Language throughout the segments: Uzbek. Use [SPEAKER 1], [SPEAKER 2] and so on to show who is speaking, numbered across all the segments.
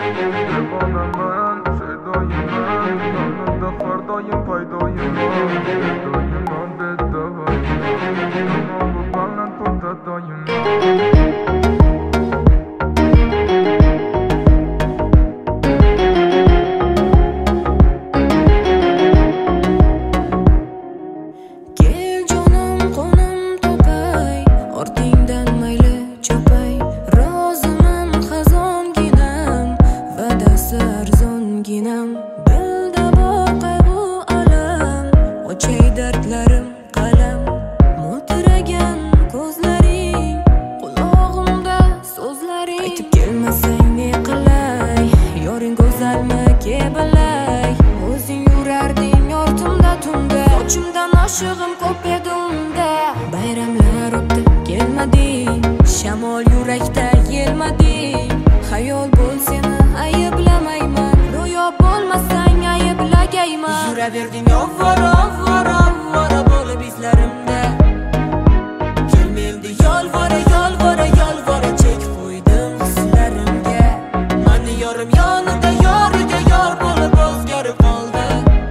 [SPEAKER 1] Devonaman, sevdoyimman, yonimda har doim paydoyimman. Sevdoyimman, beddavoyimman, tamom bu baland pulda doyimman.
[SPEAKER 2] Bilda bor qayg'u alam, o'chay dardlarim qalam. Mudragan ko'zlaring, qulog'imda so'zlaring. Aytib kelmasang ne qilay, yoring go'zalmi ke bilay. O'zing yurarding ortimda tunda, sochimdan oshig'im ko'p edi unda. Bayramlar o'tdi kelmading, shamol yurakda yelmading. Xayol bo'l seni ayblamayman, bo'lmasang ayblagayman. Yuraverding ovvora, ovvora, ovvora bo'lib izlarimda. Kelmendi yolvora, yolvora, yolvora, chek qo'ydim hislarimga. Mani yorim yonida, yoriga yor bo'lib o'zgarib qoldi.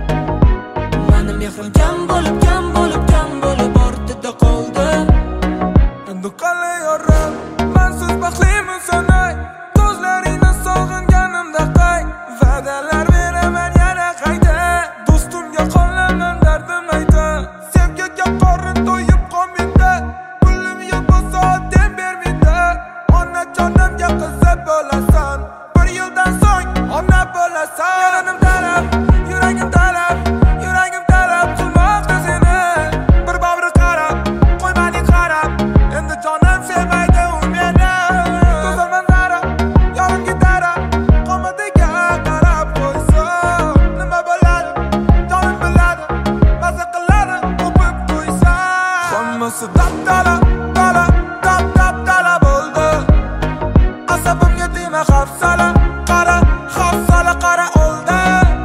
[SPEAKER 2] Mani mehrim kam bo'lib, kam bo'lib, kam bo'lib ortida qoldi.
[SPEAKER 1] Endi qalay yorim, mensiz baxtliman sanay. Ko'zlaringni sog'inganimda qay. Va'dalar beraman yana qayta, do'stimga qolaman dardim ayta. Sevgiga qorin to'yib qolmaydi, pulim yo'q bo'lsa odam bermaydi. Onajonimga qizib bo'lasan, bir yildan so'ng ona bo'lasan. Yuranim talab, yuragim talab, yuragim talab qilmoqda seni. Bir bag'ri qarab, qo'ymading qarab, endi jonim sevmaydi u meni. Go'zal manzara, yorim gitara, qomatiga qarab qo'ysam nima bo'ladi, jonim biladi, maza qiladi o'pib qo'ysam. Hammasi dab-dala, dala, dab-dala bo'ldi. Asabimga tegma hafsala, qara, hafsala qara oldi.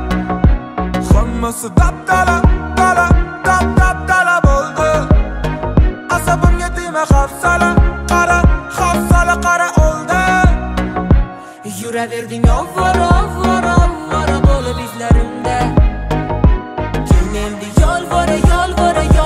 [SPEAKER 1] Hammasi dab-dala, dala, dab-dala bo'ldi. Asabimga tegma hafsala, qara, hafsala qara oldi.
[SPEAKER 2] Yuraverding ovvora, ovvora, ovvora bo'lib izlarimda. Kelmendi yolvora, yolvora,